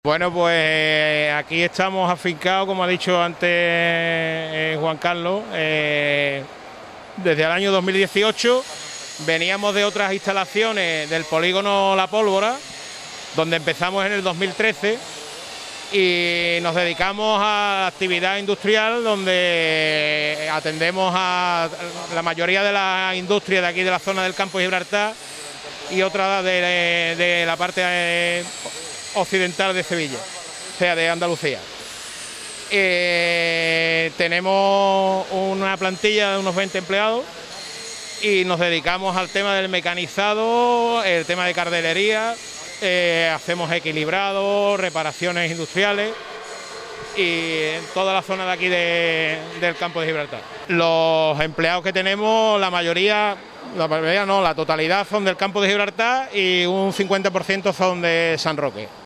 Bueno, pues aquí estamos afincados, como ha dicho antes Juan Carlos, desde el año 2018 veníamos de otras instalaciones del polígono La Pólvora, donde empezamos en el 2013 y nos dedicamos a actividad industrial, donde atendemos a la mayoría de las industrias de aquí de la zona del Campo de Gibraltar y otra de la parte occidental de Sevilla, o sea, de Andalucía. Tenemos una plantilla de unos 20 empleados y nos dedicamos al tema del mecanizado, el tema de cardelería, hacemos equilibrados, reparaciones industriales y en toda la zona de aquí del Campo de Gibraltar. Los empleados que tenemos, la totalidad son del Campo de Gibraltar y un 50% son de San Roque.